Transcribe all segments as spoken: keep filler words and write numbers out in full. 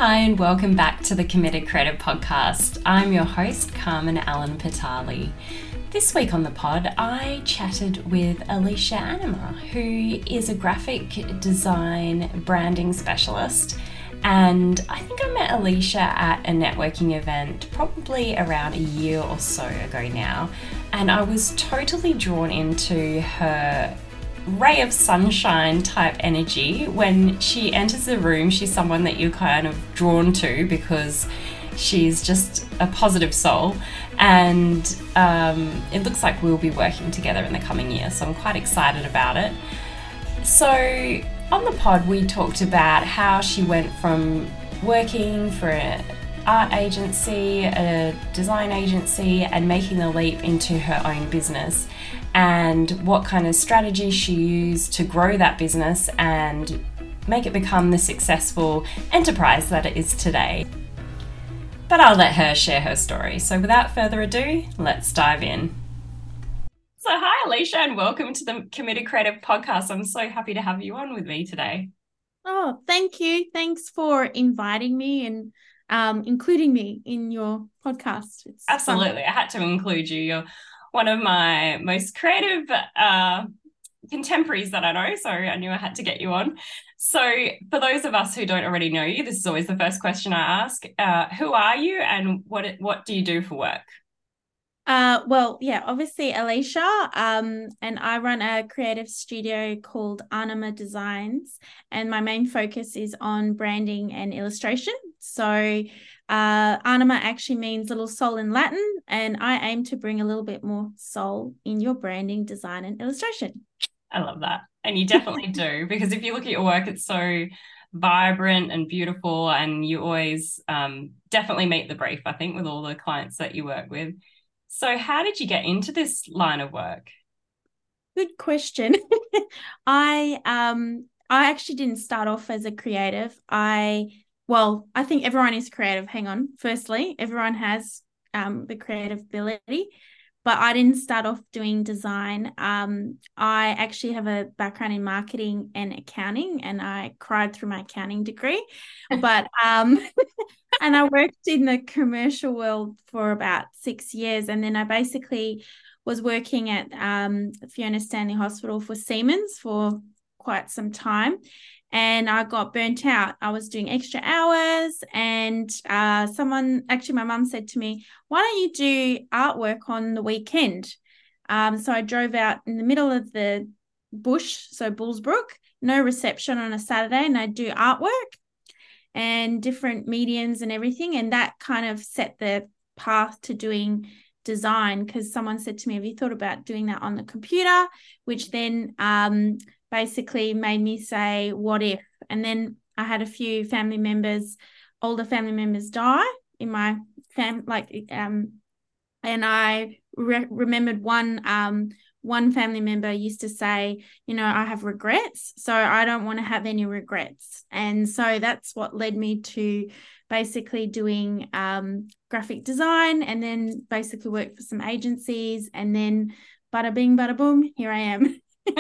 Hi, and welcome back to the Committed Creative Podcast. I'm your host, Carmen Allen Patali. This week on the pod, I chatted with Alicia Anima, who is a graphic design branding specialist. And I think I met Alicia at a networking event probably around a year or so ago now. And I was totally drawn into her ray of sunshine type energy. When she enters the room, she's someone that you're kind of drawn to because she's just a positive soul, and um, it looks like we'll be working together in the coming year, so I'm quite excited about it. So on the pod we talked about how she went from working for an art agency, a design agency, and making the leap into her own business, and what kind of strategy she used to grow that business and make it become the successful enterprise that it is today. But I'll let her share her story. So without further ado, let's dive in. So hi, Alicia, and welcome to the Committed Creative Podcast. I'm so happy to have you on with me today. Oh, thank you. Thanks for inviting me and um, including me in your podcast. It's Absolutely. fun. I had to include you. You're one of my most creative uh, contemporaries that I know, so I knew I had to get you on. So for those of us who don't already know you, this is always the first question I ask. Uh, who are you and what what do you do for work? Uh, well, yeah, obviously Alicia, um, and I run a creative studio called Anima Designs, and my main focus is on branding and illustration. So uh, Anima actually means little soul in Latin, and I aim to bring a little bit more soul in your branding, design, and illustration. I love that. And you definitely do, because if you look at your work, it's so vibrant and beautiful, and you always um, definitely meet the brief, I think, with all the clients that you work with. So how did you get into this line of work? Good question. I um I actually didn't start off as a creative. I well, I think everyone is creative. Hang on. Firstly, everyone has um the creative ability, but I didn't start off doing design. Um, I actually have a background in marketing and accounting, and I cried through my accounting degree. But um and I worked in the commercial world for about six years. And then I basically was working at um, Fiona Stanley Hospital for Siemens for quite some time. And I got burnt out. I was doing extra hours. And uh, someone, actually, my mum said to me, why don't you do artwork on the weekend? Um, so I drove out in the middle of the bush, so Bullsbrook, no reception on a Saturday, and I'd do artwork and different mediums and everything. And that kind of set the path to doing design, because someone said to me, have you thought about doing that on the computer? Which then um, basically made me say, what if? And then I had a few family members, older family members die in my fam, like, um, and I re- remembered one um one family member used to say, you know, I have regrets, so I don't want to have any regrets. And so that's what led me to basically doing um, graphic design, and then basically work for some agencies, and then bada bing, bada boom, here I am.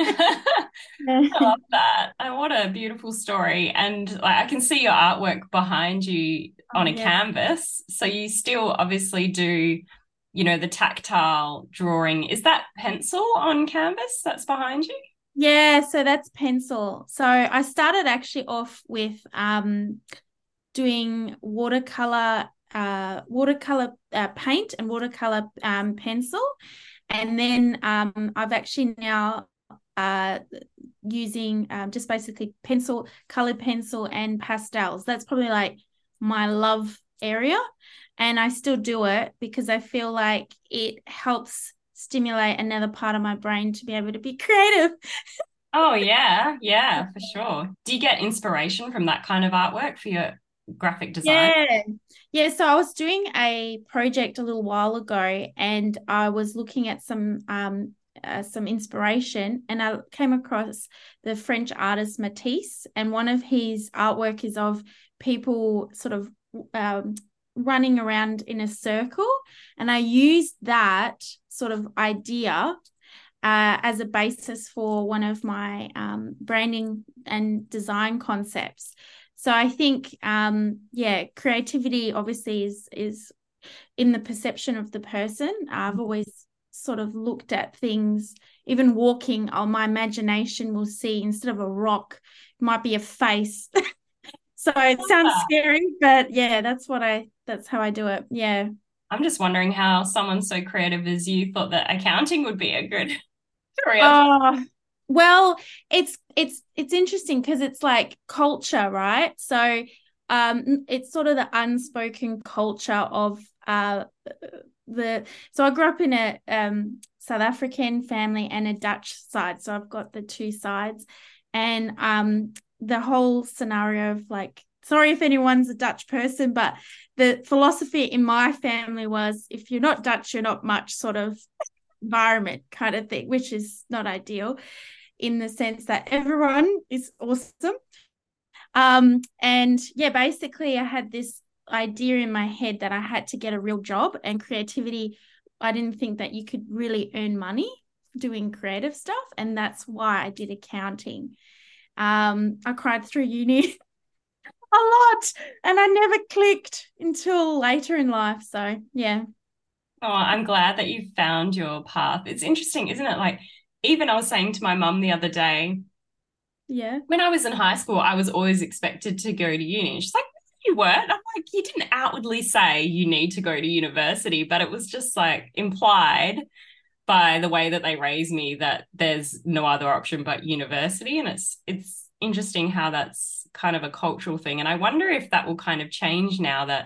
I love that. And what a beautiful story. And like I can see your artwork behind you on Oh, a yeah. canvas. So you still obviously do, you know, the tactile drawing. Is that pencil on canvas that's behind you? Yeah, so that's pencil. So I started actually off with um doing watercolor uh watercolor uh, paint and watercolor um pencil, and then um I've actually now uh using um just basically pencil, colored pencil, and pastels. That's probably like my love area, and I still do it because I feel like it helps stimulate another part of my brain to be able to be creative. Oh yeah, yeah, for sure. Do you get inspiration from that kind of artwork for your graphic design? Yeah. Yeah. So I was doing a project a little while ago, and I was looking at some um uh, some inspiration, and I came across the French artist Matisse, and one of his artwork is of people sort of um, running around in a circle, and I used that sort of idea uh, as a basis for one of my um, branding and design concepts. So I think, um, yeah, creativity obviously is is in the perception of the person. I've always sort of looked at things, even walking, oh, my imagination will see instead of a rock, it might be a face. So it sounds scary, but yeah, that's what I, that's how I do it. Yeah. I'm just wondering how someone so creative as you thought that accounting would be a good career. Oh, well, it's it's it's interesting because it's like culture, right? So um it's sort of the unspoken culture of uh the so I grew up in a um South African family and a Dutch side. So I've got the two sides. And um the whole scenario of like, sorry if anyone's a Dutch person, but the philosophy in my family was if you're not Dutch, you're not much sort of environment kind of thing, which is not ideal in the sense that everyone is awesome. Um, and yeah, basically, I had this idea in my head that I had to get a real job, and creativity. I didn't think that you could really earn money doing creative stuff, and that's why I did accounting. Um, I cried through uni a lot, and I never clicked until later in life. So yeah. Oh, I'm glad that you found your path. It's interesting, isn't it? Like, even I was saying to my mum the other day, Yeah. when I was in high school, I was always expected to go to uni. And she's like, you weren't. I'm like, you didn't outwardly say you need to go to university, but it was just like implied by the way that they raised me that there's no other option but university. And it's it's interesting how that's kind of a cultural thing. And I wonder if that will kind of change now that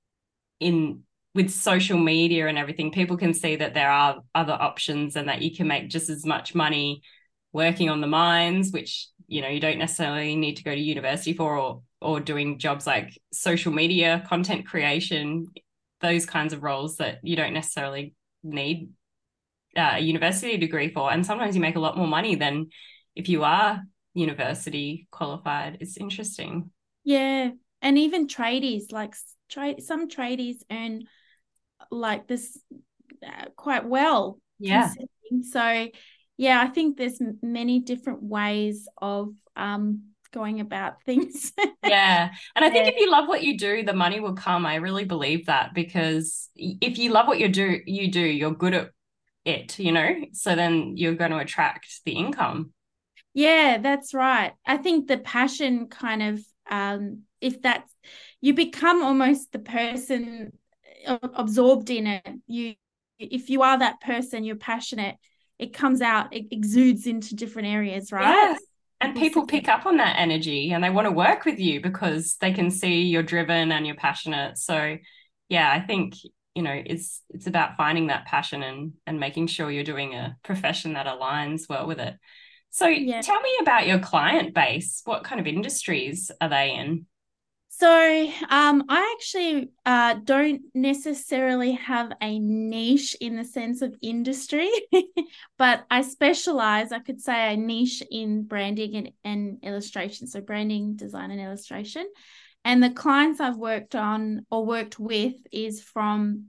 in with social media and everything, people can see that there are other options and that you can make just as much money working on the mines, which, you know, you don't necessarily need to go to university for, or or doing jobs like social media, content creation, those kinds of roles that you don't necessarily need uh, a university degree for. And sometimes you make a lot more money than if you are university qualified. It's interesting. Yeah. And even tradies, like trade some tradies earn like this uh, quite well Yeah. considering. So yeah, I think there's many different ways of um going about things. Yeah. And I think Yeah. if you love what you do, the money will come. I really believe that, because if you love what you do, you do, you're good at it, you know? So then you're going to attract the income. Yeah, that's right. I think the passion kind of um if that's you become almost the person absorbed in it. You if you are that person, you're passionate, it comes out, it exudes into different areas, right? Yes. And People see people it. pick up on that energy and they want to work with you because they can see you're driven and you're passionate. So yeah, I think, you know, it's it's about finding that passion and and making sure you're doing a profession that aligns well with it. So Yeah. tell me about your client base. What kind of industries are they in? So um, I actually uh, don't necessarily have a niche in the sense of industry, but I specialize, I could say a niche in branding and, and illustration. So branding, design, and illustration. And the clients I've worked on or worked with is from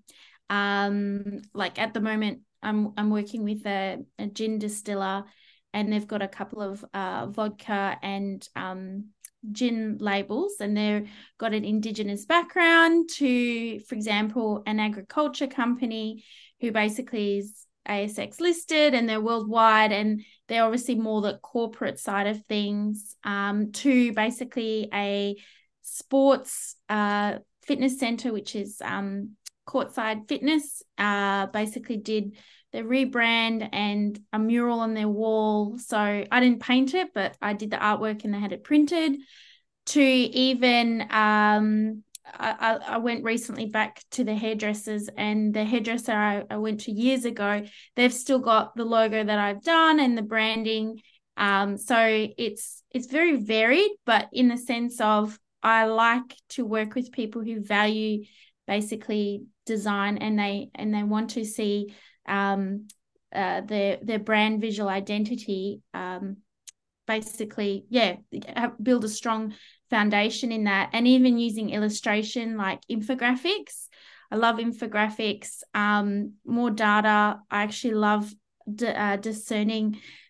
um, like at the moment, I'm I'm working with a, a gin distiller, and they've got a couple of uh, vodka and um, gin labels, and they've got an indigenous background to, for example, an agriculture company who basically is A S X listed and they're worldwide, and they're obviously more the corporate side of things, um, to basically a sports uh, fitness center, which is um, Courtside Fitness, uh, basically did the rebrand and a mural on their wall. So I didn't paint it, but I did the artwork and they had it printed. To even um, I, I went recently back to the hairdressers, and the hairdresser I, I went to years ago, they've still got the logo that I've done and the branding. Um, so it's it's very varied, but in the sense of I like to work with people who value basically design, and they and they want to see um, uh, their their brand visual identity, um, basically, yeah, build a strong foundation in that. And even using illustration like infographics. I love infographics. Um, more data. I actually love d- uh, discerning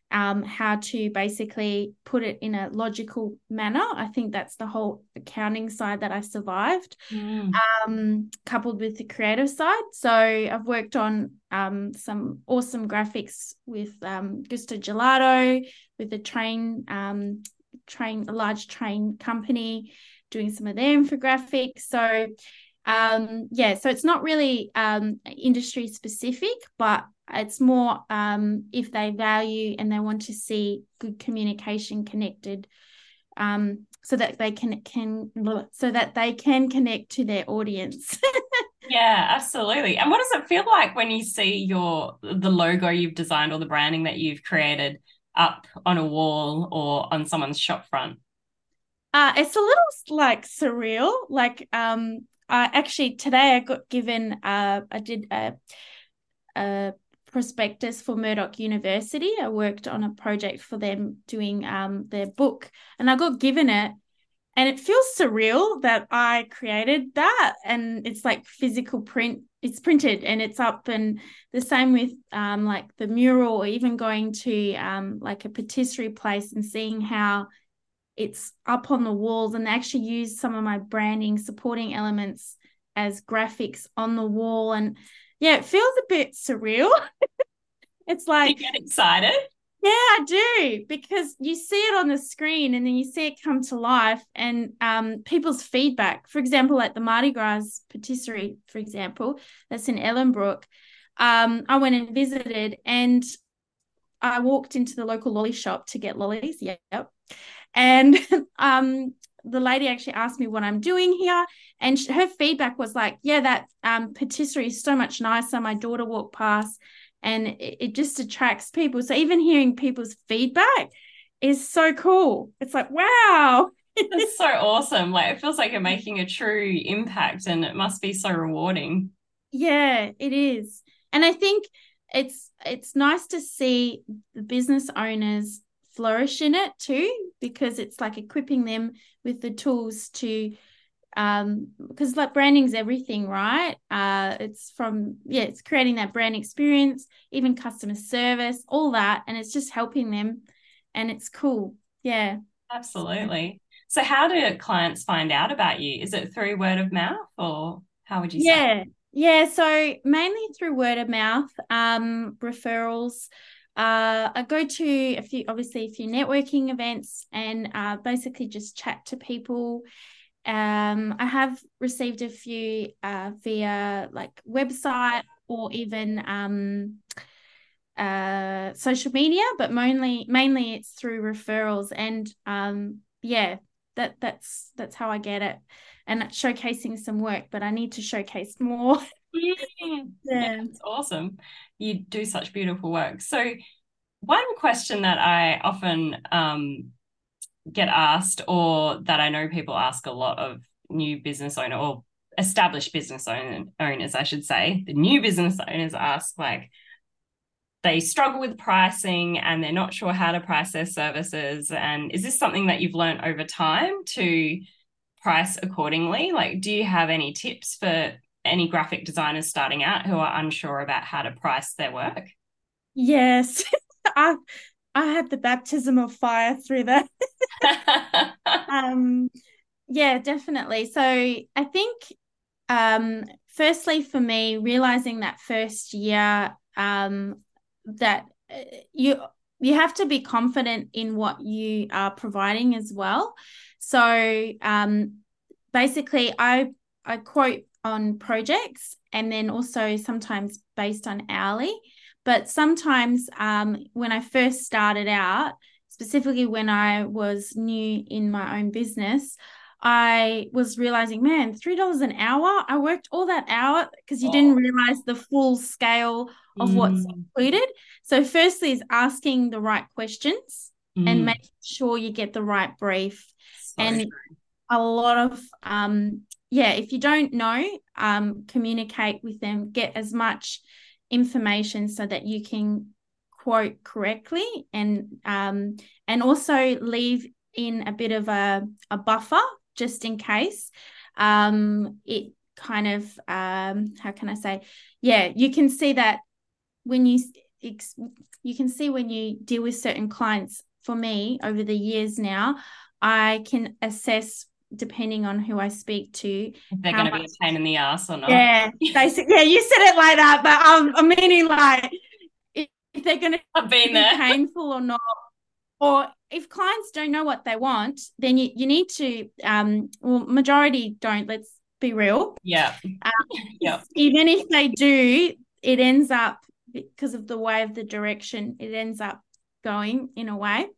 um, how to basically put it in a logical manner. I think that's the whole accounting side that I survived, Mm. um, coupled with the creative side. So I've worked on um, some awesome graphics with um, Gusto Gelato, with a train, um, train, a large train company, doing some of their infographics. So um, yeah, so it's not really um, industry specific, but it's more um, if they value and they want to see good communication connected, um, so that they can can so that they can connect to their audience. Yeah, absolutely. And what does it feel like when you see your the logo you've designed or the branding that you've created up on a wall or on someone's shop front? Uh, it's a little like surreal. Like um, I actually today I got given uh, I did a, a prospectus for Murdoch University. I worked on a project for them doing um their book, and I got given it, and it feels surreal that I created that, and it's like physical print. It's printed and it's up, and the same with um like the mural, or even going to um like a patisserie place and seeing how it's up on the walls, and they actually use some of my branding supporting elements as graphics on the wall. And yeah, it feels a bit surreal. It's You like, get excited? yeah, I do, because you see it on the screen and then you see it come to life, and um, people's feedback. For example, like the Mardi Gras patisserie, for example, that's in Ellenbrook. Um, I went and visited, and I walked into the local lolly shop to get lollies. Yep. And um, the lady actually asked me what I'm doing here. And her feedback was like, yeah, that um, patisserie is so much nicer. My daughter walked past, and it, it just attracts people. So even hearing people's feedback is so cool. It's like, wow. It's so awesome. Like it feels like you're making a true impact and it must be so rewarding. Yeah, it is. And I think it's it's nice to see the business owners flourish in it too, because it's like equipping them with the tools to um because like branding's everything, right? Uh it's from yeah, it's creating that brand experience, even customer service, all that, and it's just helping them, and it's cool. Yeah. Absolutely. So how do clients find out about you? Is it through word of mouth or how would you say? Yeah. Yeah. So mainly through word of mouth, um, referrals. Uh, I go to a few, obviously, a few networking events, and uh, basically just chat to people. Um, I have received a few uh, via like website, or even um, uh, social media, but mainly mainly it's through referrals. And um, yeah, that that's that's how I get it, and showcasing some work. But I need to showcase more. Mm. Yeah, Yeah. it's awesome. You do such beautiful work. So one question that I often um, get asked, or that I know people ask a lot of new business owner or established business own, owners, I should say, the new business owners ask, like, they struggle with pricing and they're not sure how to price their services. And is this something that you've learned over time to price accordingly? Like, do you have any tips for any graphic designers starting out who are unsure about how to price their work? Yes. I I had the baptism of fire through that. Um, yeah, definitely. So I think um firstly for me, realizing that first year um that uh, you you have to be confident in what you are providing as well. So um basically I I quote on projects, and then also sometimes based on hourly. But sometimes um when I first started out, specifically when I was new in my own business, I was realizing, man, three dollars an hour. I worked all that hour because you didn't Oh. realize the full scale of what's Mm, included. So, firstly, is asking the right questions and mm, making sure you get the right brief. so And a lot of, um, yeah, if you don't know, um, communicate with them, get as much information so that you can quote correctly, and um, and also leave in a bit of a, a buffer just in case. Um, it kind of, um, how can I say? Yeah, you can see that when you you can see when you deal with certain clients, for me over the years now, I can assess, depending on who I speak to, if they're going to be a pain in the ass or not. Yeah, basically, yeah, you said it like that, but um, I'm meaning like if, if they're going to I've been be there. painful or not, or if clients don't know what they want, then you, you need to, um, well, majority don't, let's be real. Yeah. Um, yeah. Even if they do, it ends up, because of the way of the direction, it ends up going in a way.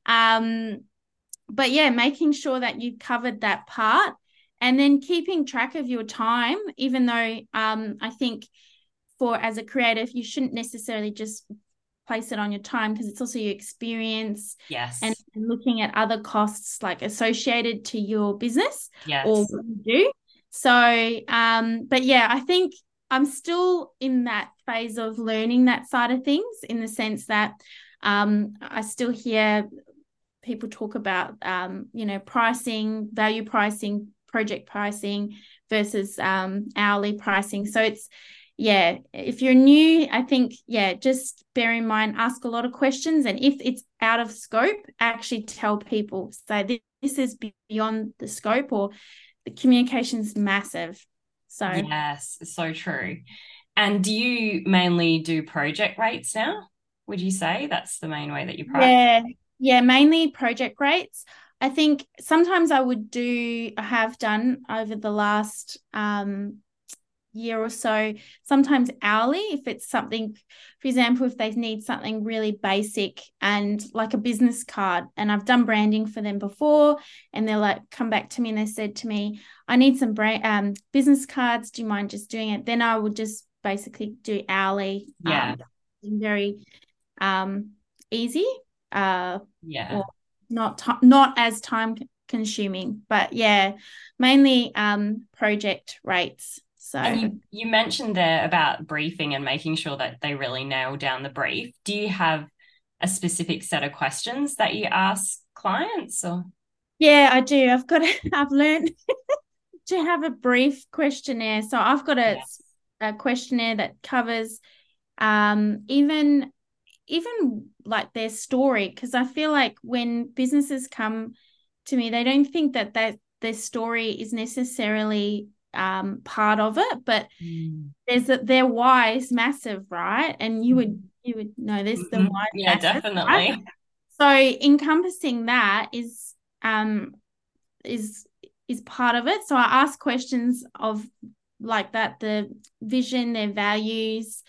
Um, but yeah, making sure that you covered that part, and then keeping track of your time, even though um, I think for as a creative, you shouldn't necessarily just place it on your time, because it's also your experience. Yes. And looking at other costs like associated to your business. Yes. Or what you do. So, um, but yeah, I think I'm still in that phase of learning that side of things, in the sense that um, I still hear people talk about, um, you know, pricing, value pricing, project pricing versus um, hourly pricing. So it's, yeah, if you're new, I think, yeah, just bear in mind, ask a lot of questions. And if it's out of scope, actually tell people, say this, this is beyond the scope, or the communication's massive. So yes, so true. And do you mainly do project rates now? Would you say that's the main way that you price? Yeah, yeah, mainly project rates. I think sometimes I would do, I have done over the last um, year or so, sometimes hourly, if it's something, for example, if they need something really basic and like a business card, and I've done branding for them before, and they're like, come back to me and they said to me, I need some brand um business cards, do you mind just doing it? Then I would just basically do hourly. Yeah. Um, very um easy, uh yeah or not t- not as time consuming, but yeah, mainly um project rates. So and you, you mentioned there about briefing and making sure that they really nail down the brief. Do you have a specific set of questions that you ask clients? Or yeah, I do. I've got a, I've learned to have a brief questionnaire. So I've got a, yes. a questionnaire that covers um even even like their story, because I feel like when businesses come to me, they don't think that that their story is necessarily um part of it, but mm. there's a, their why is massive, right? And you would you would know this, the mm-hmm. why yeah massive, definitely right? So encompassing that is um is is part of it. So I ask questions of like that, the vision, their values,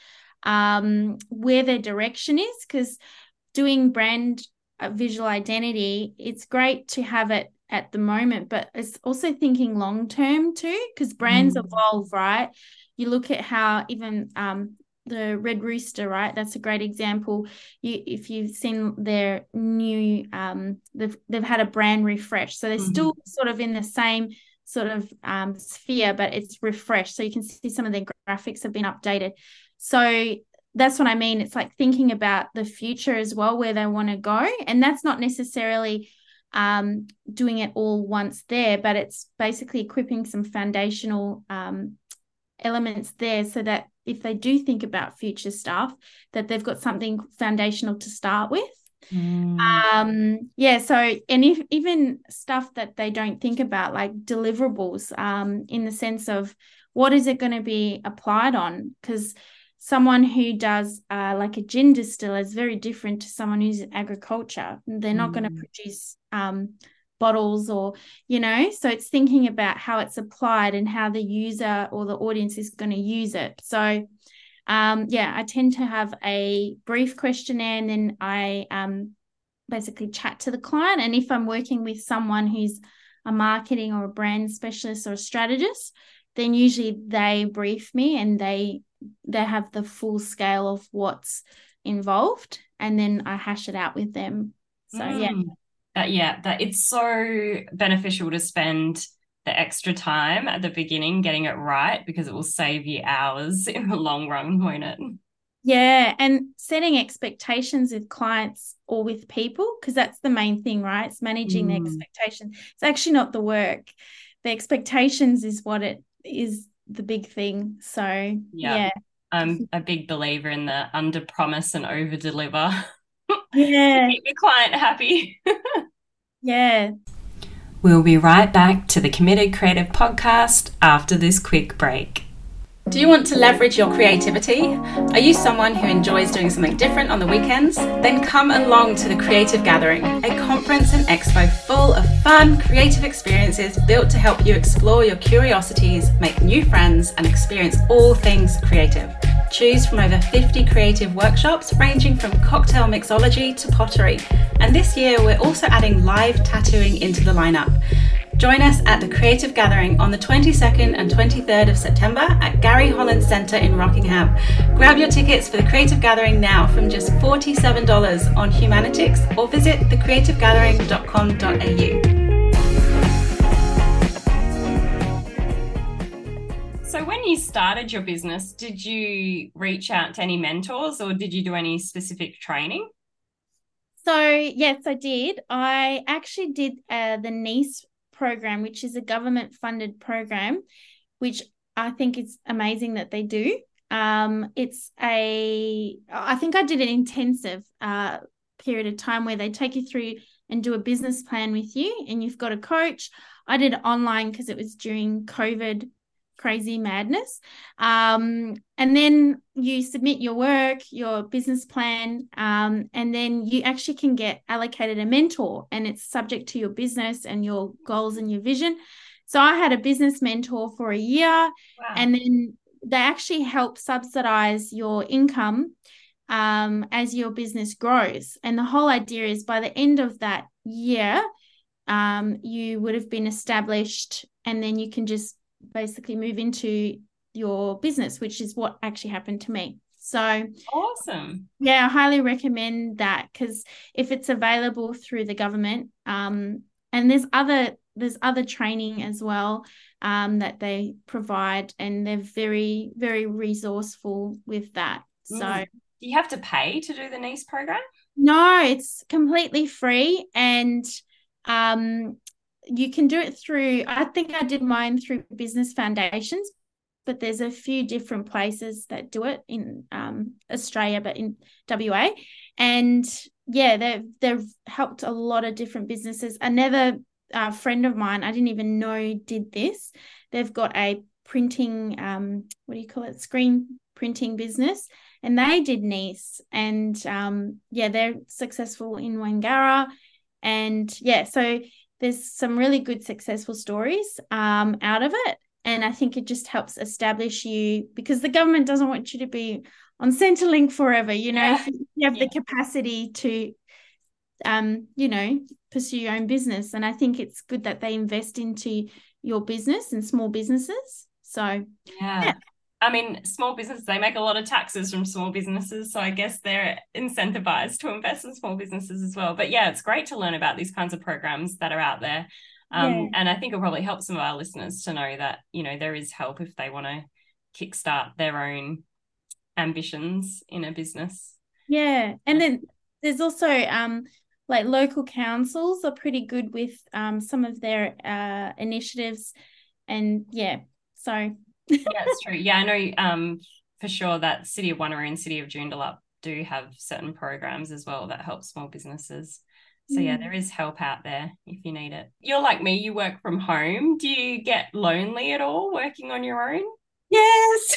um where their direction is, because doing brand uh, visual identity, it's great to have it at the moment, but it's also thinking long term too, because brands mm. evolve, right? You look at how even um the Red Rooster, right? That's a great example. You, if you've seen their new, um, they've they've had a brand refresh, so they're mm-hmm. still sort of in the same sort of um sphere, but it's refreshed. So you can see some of their graphics have been updated. So that's what I mean. It's like thinking about the future as well, where they want to go, and that's not necessarily um doing it all once there, but it's basically equipping some foundational um elements there, so that if they do think about future stuff, that they've got something foundational to start with. Mm. Um, yeah, so and if even stuff that they don't think about, like deliverables, um, in the sense of what is it going to be applied on? Because someone who does uh, like a gin distiller is very different to someone who's in agriculture. They're not mm. going to produce um bottles, or you know, so it's thinking about how it's applied and how the user or the audience is going to use it. So um yeah, I tend to have a brief questionnaire, and then I um basically chat to the client. And if I'm working with someone who's a marketing or a brand specialist or a strategist, then usually they brief me, and they they have the full scale of what's involved, and then I hash it out with them. So mm. yeah That, yeah, that it's so beneficial to spend the extra time at the beginning getting it right, because it will save you hours in the long run, won't it? Yeah, and setting expectations with clients or with people, because that's the main thing, right? It's managing mm. the expectations. It's actually not the work. The expectations is what it is, the big thing. So yeah. yeah. I'm a big believer in the under promise and over deliver to Yeah, keep your client happy. yeah. We'll be right back to the Committed Creative podcast after this quick break. Do you want to leverage your creativity? Are you someone who enjoys doing something different on the weekends? Then come along to the Creative Gathering, a conference and expo full of fun, creative experiences built to help you explore your curiosities, make new friends, and experience all things creative. Choose from over fifty creative workshops ranging from cocktail mixology to pottery. And this year we're also adding live tattooing into the lineup. Join us at the Creative Gathering on the twenty-second and twenty-third of September at Gary Holland Centre in Rockingham. Grab your tickets for the Creative Gathering now from just forty-seven dollars on Humanitix or visit the creative gathering dot com dot a u. So when you started your business, did you reach out to any mentors or did you do any specific training? So yes, I did. I actually did uh, the NICE program, which is a government funded program, which I think is amazing that they do. Um, it's a, I think I did an intensive uh, period of time where they take you through and do a business plan with you, and you've got a coach. I did it online because it was during COVID crazy madness. Um, and then you submit your work, your business plan, um, and then you actually can get allocated a mentor, and it's subject to your business and your goals and your vision. So I had a business mentor for a year. Wow. And then they actually help subsidize your income um, as your business grows. And the whole idea is by the end of that year, um, you would have been established, and then you can just basically move into your business, which is what actually happened to me. So awesome. Yeah, I highly recommend that, because if it's available through the government, um, and there's other there's other training as well um, that they provide, and they're very, very resourceful with that. So mm. Do you have to pay to do the NICE program? No, it's completely free, and um you can do it through, I think I did mine through Business Foundations, but there's a few different places that do it in um, Australia, but in W A. And yeah, they've, they've helped a lot of different businesses. Another uh, friend of mine, I didn't even know did this. They've got a printing, um, what do you call it, screen printing business, and they did NICE. And um, yeah, they're successful in Wangara. And yeah, so there's some really good successful stories um, out of it. And I think it just helps establish you, because the government doesn't want you to be on Centrelink forever. You know, yeah. If you have yeah. the capacity to, um, you know, pursue your own business. And I think it's good that they invest into your business and small businesses. So, yeah. yeah. I mean, small businesses, they make a lot of taxes from small businesses. So I guess they're incentivized to invest in small businesses as well. But yeah, it's great to learn about these kinds of programs that are out there. Um, yeah. And I think it'll probably help some of our listeners to know that, you know, there is help if they want to kickstart their own ambitions in a business. Yeah. And then there's also um, like local councils are pretty good with um, some of their uh, initiatives. And yeah, so... Yeah, it's true. Yeah, I know um, for sure that City of Wanneroo and City of Joondalup do have certain programs as well that help small businesses. So yeah, there is help out there if you need it. You're like me, you work from home. Do you get lonely at all working on your own? Yes,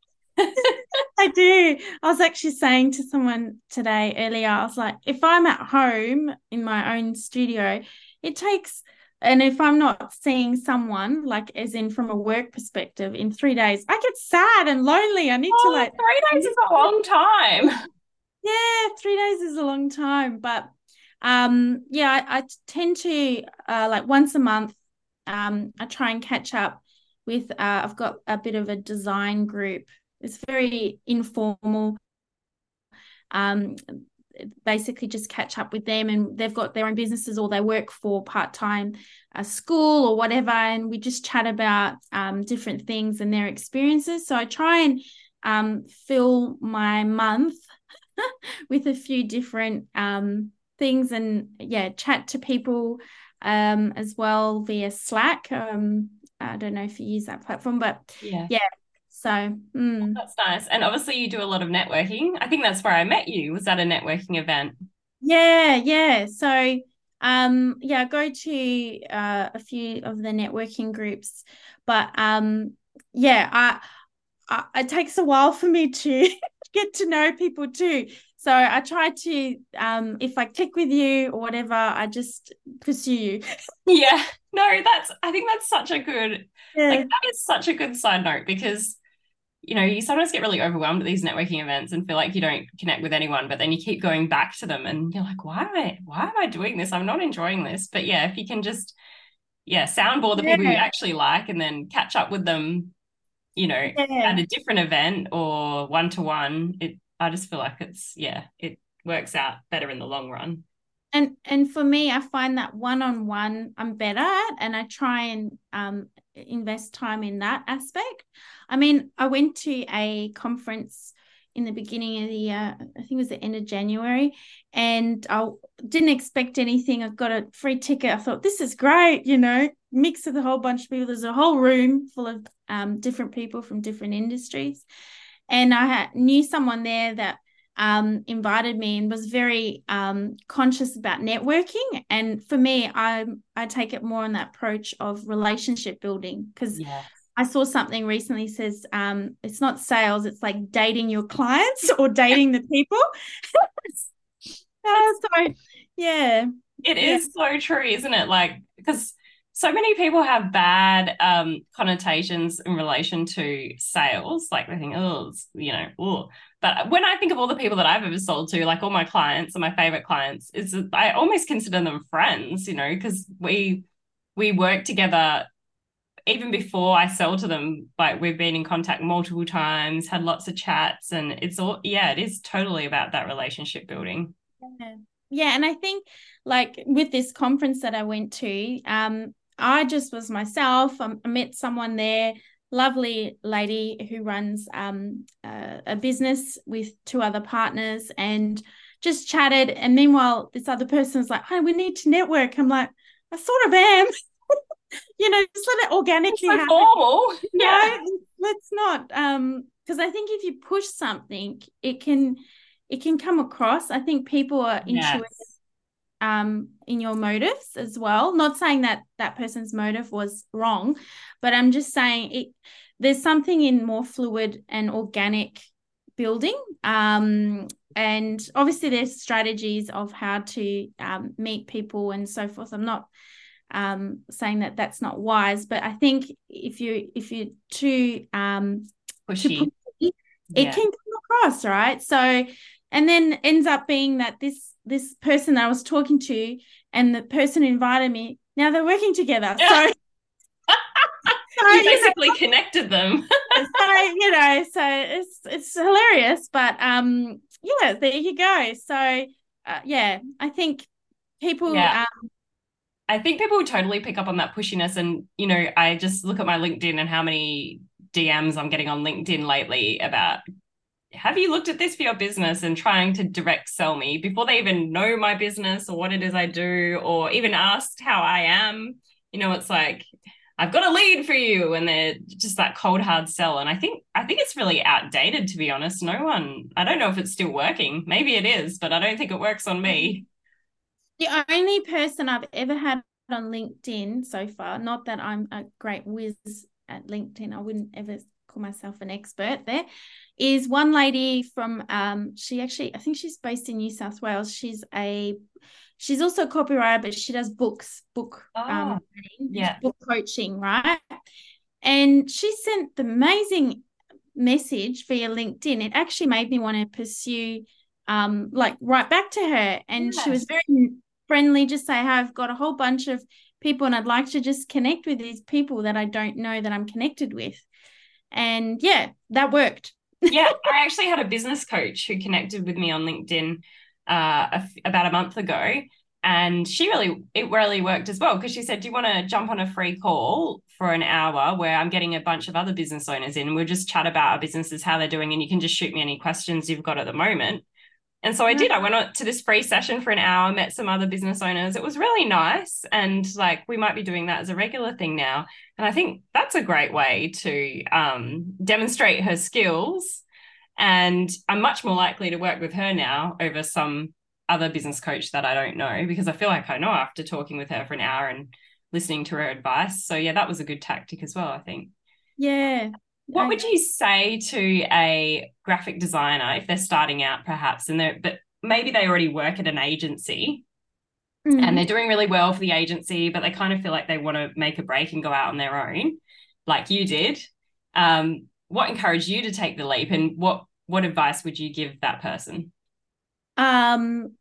I do. I was actually saying to someone today earlier, I was like, if I'm at home in my own studio, it takes... And if I'm not seeing someone, like as in from a work perspective, in three days, I get sad and lonely. I need oh, to like... Three days is a long time. Yeah, three days is a long time. But um, yeah, I, I tend to, uh, like once a month, um, I try and catch up with, uh, I've got a bit of a design group. It's very informal. Um basically just catch up with them, and they've got their own businesses or they work for part-time a school or whatever, and we just chat about um, different things and their experiences. So I try and um, fill my month with a few different um, things, and yeah, chat to people um, as well via Slack. um, I don't know if you use that platform, but yeah yeah So, mm. That's nice. And obviously you do a lot of networking. I think that's where I met you, was at a networking event. Yeah, yeah. So, um, yeah, I go to uh, a few of the networking groups, but um, yeah, I, I it takes a while for me to get to know people too. So I try to, um, if I click with you or whatever, I just pursue you. Yeah, no, that's, I think that's such a good, Yeah. like, that is such a good side note because, you know, you sometimes get really overwhelmed at these networking events and feel like you don't connect with anyone, but then you keep going back to them and you're like, why am I, why am I doing this? I'm not enjoying this. But yeah, if you can just, yeah, soundboard the people you Yeah. actually like and then catch up with them, you know, Yeah. at a different event or one to one, it, I just feel like it's, yeah, it works out better in the long run. And and for me, I find that one-on-one I'm better at, and I try and um invest time in that aspect. I mean, I went to a conference in the beginning of the year, I think it was the end of January, and I didn't expect anything. I got a free ticket. I thought, this is great, you know, mix with a whole bunch of people. There's a whole room full of um different people from different industries. And I had, knew someone there that um, invited me and was very um, conscious about networking. And for me, I I take it more on that approach of relationship building, because Yeah. I saw something recently says um, it's not sales, it's like dating your clients or dating the people. uh, so yeah, It yeah, is so true, isn't it? Like, because so many people have bad um, connotations in relation to sales. Like they think, oh, it's, you know, oh. But when I think of all the people that I've ever sold to, like all my clients and my favorite clients, is I almost consider them friends, you know, because we we work together even before I sell to them. Like we've been in contact multiple times, had lots of chats, and it's all, yeah, it is totally about that relationship building. yeah. Yeah, and I think like with this conference that I went to, um, I just was myself. I met someone there, lovely lady who runs um, uh, a business with two other partners, and just chatted. And meanwhile, this other person was like, "Hey, we need to network." I'm like, "I sort of am." You know, just let it organically It's so happen. formal. Yeah. No, let's not. Um, because I think if you push something, it can it can come across. I think people are intuitive Yes. um in your motives as well. Not saying that that person's motive was wrong, but I'm just saying it. There's something in more fluid and organic building. Um, and obviously there's strategies of how to um, meet people and so forth. I'm not um saying that that's not wise, but I think if you if you're too um too Pushy. pushy, it Yeah. can come across, right? So, and then ends up being that this this person that I was talking to and the person who invited me, now they're working together. So, so You you know, basically connected them. so you know, so it's it's hilarious, but um, yeah, there you go. So, uh, yeah, I think people, Yeah. um, I think people would totally pick up on that pushiness. And, you know, I just look at my LinkedIn and how many D Ms I'm getting on LinkedIn lately about, have you looked at this for your business, and trying to direct sell me before they even know my business or what it is I do, or even asked how I am. You know, it's like, I've got a lead for you, and they're just that cold hard sell. And I think I think it's really outdated, to be honest. No one, I don't know if it's still working. Maybe it is, but I don't think it works on me. the only person I've ever had on LinkedIn so far, not that I'm a great whiz at LinkedIn, I wouldn't ever call myself an expert there, is one lady from um she actually, I think she's based in New South Wales. She's a she's also a copywriter, but she does books, book um Oh, yeah. book coaching, right? And she sent the amazing message via LinkedIn. It actually made me want to pursue um like right back to her. And she was Yes. very friendly, just say, hey, I've got a whole bunch of people and I'd like to just connect with these people that I don't know that I'm connected with. And yeah, that worked. Yeah, I actually had a business coach who connected with me on LinkedIn uh, a f- about a month ago, and she really, it really worked as well, because she said, do you want to jump on a free call for an hour where I'm getting a bunch of other business owners in? We'll just chat about our businesses, how they're doing, and you can just shoot me any questions you've got at the moment. And so I did. I went on to this free session for an hour, met some other business owners. It was really nice. And like we might be doing that as a regular thing now. And I think that's a great way to um, demonstrate her skills. And I'm much more likely to work with her now over some other business coach that I don't know, because I feel like I know after talking with her for an hour and listening to her advice. So yeah, that was a good tactic as well, I think. Yeah. What would you say to a graphic designer if they're starting out perhaps and they're but maybe they already work at an agency mm. and they're doing really well for the agency, but they kind of feel like they want to make a break and go out on their own, like you did. Um, what encouraged you to take the leap, and what what advice would you give that person? Um,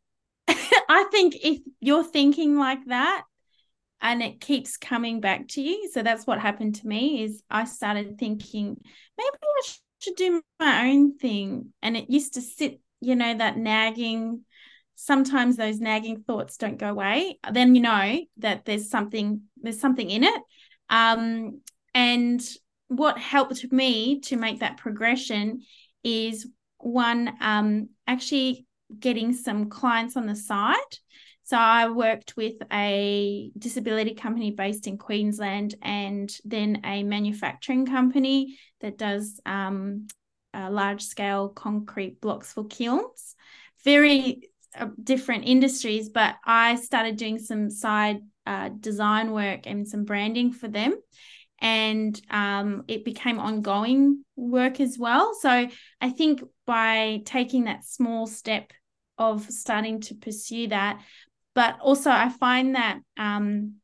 I think if you're thinking like that, and it keeps coming back to you. So that's what happened to me, is I started thinking, maybe I should do my own thing. And it used to sit, you know, that nagging, sometimes those nagging thoughts don't go away. Then you know that there's something, there's something in it. Um, and what helped me to make that progression is one, um, actually getting some clients on the side. So I worked with a disability company based in Queensland, and then a manufacturing company that does um, uh, large-scale concrete blocks for kilns. Very uh, different industries, but I started doing some side uh, design work and some branding for them. And um, it became ongoing work as well. So I think by taking that small step of starting to pursue that, but also I find that um,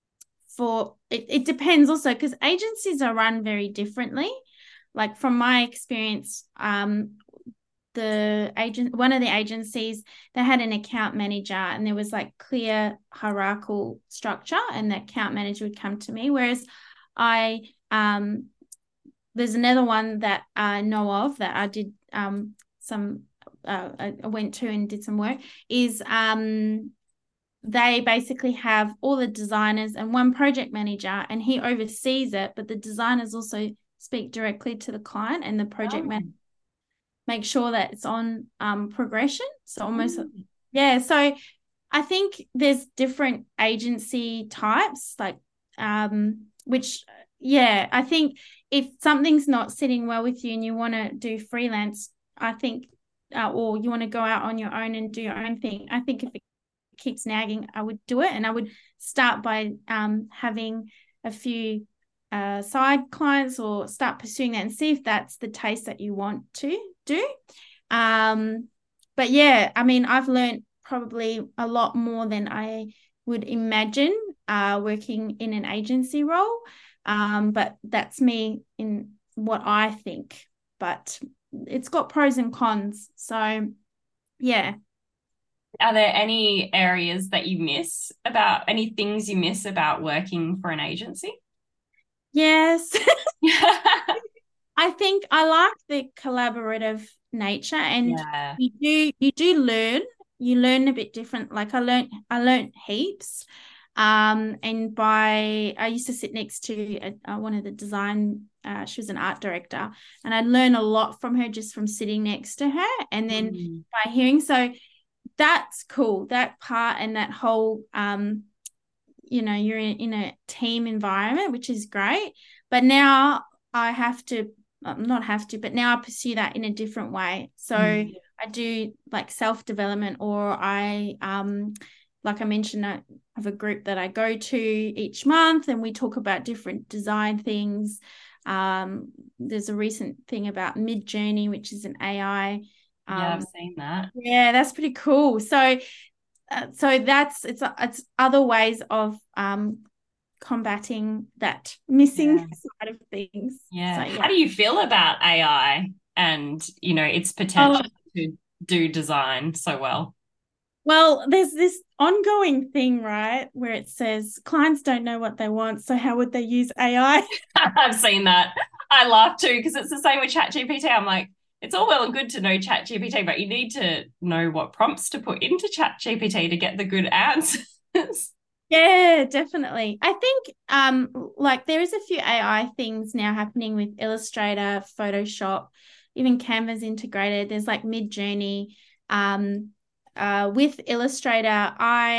for it, it depends also, because agencies are run very differently. Like from my experience, um, the agent, one of the agencies, they had an account manager, and there was like clear hierarchical structure, and the account manager would come to me. Whereas I, um, there's another one that I know of that I did um, some, uh, I went to and did some work, is um, they basically have all the designers and one project manager, and he oversees it, but the designers also speak directly to the client, and the project oh. manager make sure that it's on um, progression. So almost, mm. yeah. So I think there's different agency types, like, um, which, yeah, I think if something's not sitting well with you and you want to do freelance, I think, uh, or you want to go out on your own and do your own thing, I think if it keeps nagging, I would do it. And I would start by um, having a few uh, side clients, or start pursuing that and see if that's the taste that you want to do. Um, but yeah, I mean, I've learned probably a lot more than I would imagine uh, working in an agency role. Um, but that's me in what I think. But it's got pros and cons. So yeah. Are there any areas that you miss about, any things you miss about working for an agency? Yes. I think I like the collaborative nature, and yeah. you do you do learn. You learn a bit different. Like I learned I learned heaps. Um, and by I used to sit next to a, a, one of the design. Uh, she was an art director, and I learned a lot from her just from sitting next to her, and then mm. by hearing. So that's cool. That part and that whole, um, you know, you're in, in a team environment, which is great. But now I have to, not have to, but now I pursue that in a different way. So mm. I do like self-development, or I, um, like I mentioned, I have a group that I go to each month, and we talk about different design things. Um, there's a recent thing about Midjourney, which is an A I. Um, yeah, I've seen that. Yeah, that's pretty cool. So, uh, so that's it's it's other ways of um combating that missing yeah. side of things. Yeah. So, yeah. How do you feel about A I and, you know, its potential oh. to do design so well? Well, there's this ongoing thing, right, where it says clients don't know what they want, so how would they use A I? I've seen that. I laugh too, because it's the same with ChatGPT. I'm like, it's all well and good to know ChatGPT, but you need to know what prompts to put into ChatGPT to get the good answers. Yeah, definitely. I think um, like there is a few A I things now happening with Illustrator, Photoshop, even Canva's integrated. There's like Midjourney. Um, uh, with Illustrator,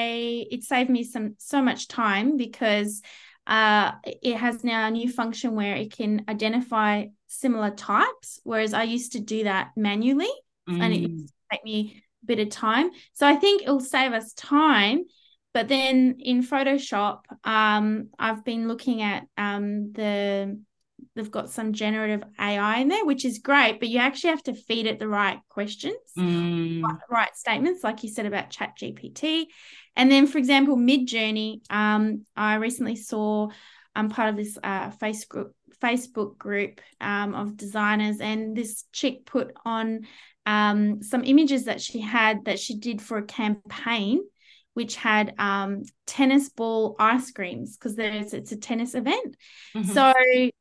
I it saved me some so much time because uh, it has now a new function where it can identify similar types, whereas I used to do that manually, mm. and it used to take me a bit of time. So I think it'll save us time. But then in Photoshop, um, I've been looking at um, the, they've got some generative A I in there, which is great, but you actually have to feed it the right questions, mm. right, right statements, like you said about ChatGPT. And then, for example, Midjourney, um, I recently saw, I'm part of this uh, Facebook, Facebook group um, of designers, and this chick put on um, some images that she had that she did for a campaign, which had um, tennis ball ice creams, because there's it's a tennis event. Mm-hmm. So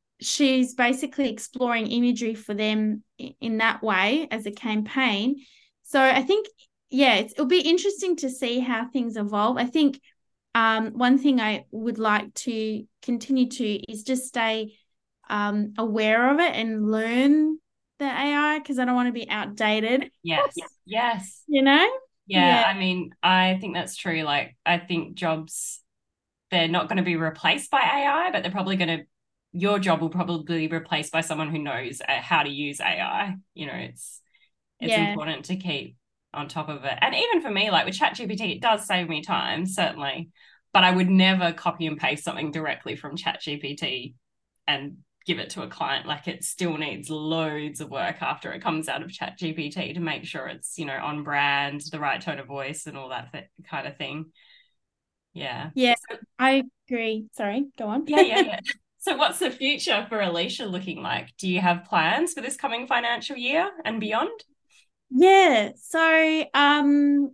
she's basically exploring imagery for them in that way as a campaign. So I think, yeah, it's, it'll be interesting to see how things evolve. I think um, one thing I would like to continue to is just stay um, aware of it and learn the A I, because I don't want to be outdated. Yes, yes. You know? Yeah, yeah, I mean, I think that's true. Like, I think jobs, they're not going to be replaced by A I, but they're probably going to, your job will probably be replaced by someone who knows how to use A I. You know, it's it's yeah. important to keep on top of it. And even for me, like with ChatGPT, it does save me time, certainly, but I would never copy and paste something directly from ChatGPT and give it to a client. Like, it still needs loads of work after it comes out of ChatGPT to make sure it's, you know, on brand, the right tone of voice and all that th- kind of thing. Yeah. Yeah, so, I agree. Sorry, go on. yeah, yeah, yeah. So what's the future for Alicia looking like? Do you have plans for this coming financial year and beyond? Yeah. So um,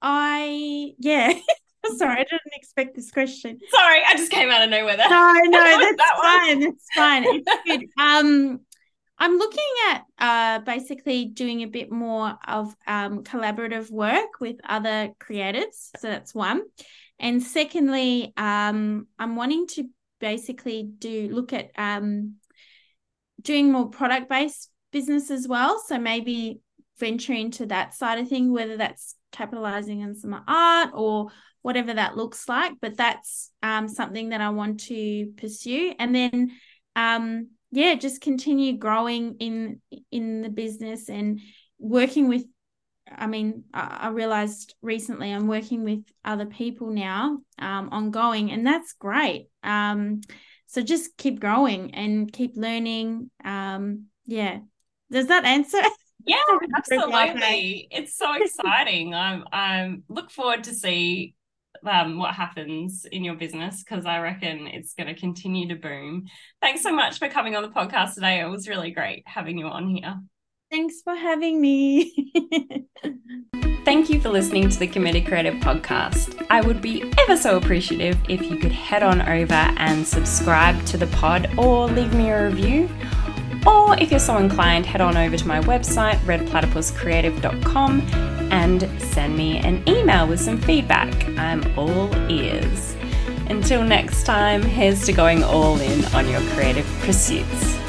I, yeah. Sorry, I didn't expect this question. Sorry, I just came out of nowhere there. No, no, that's that fine. That's fine. It's good. Um, I'm looking at uh, basically doing a bit more of um, collaborative work with other creatives. So that's one. And secondly, um, I'm wanting to basically do look at um, doing more product-based business as well. So maybe venture into that side of thing, whether that's capitalizing on some art or whatever that looks like, but that's um, something that I want to pursue. And then, um, yeah, just continue growing in in the business and working with, I mean, I, I realized recently I'm working with other people now um, ongoing, and that's great. Um, so just keep growing and keep learning. Um, yeah. Does that answer? Yeah, absolutely. It's so exciting. I'm I'm look forward to see um, what happens in your business, because I reckon it's going to continue to boom. Thanks so much for coming on the podcast today. It was really great having you on here. Thanks for having me. Thank you for listening to the Committed Creative Podcast. I would be ever so appreciative if you could head on over and subscribe to the pod or leave me a review. Or if you're so inclined, head on over to my website, red platypus creative dot com, and send me an email with some feedback. I'm all ears. Until next time, here's to going all in on your creative pursuits.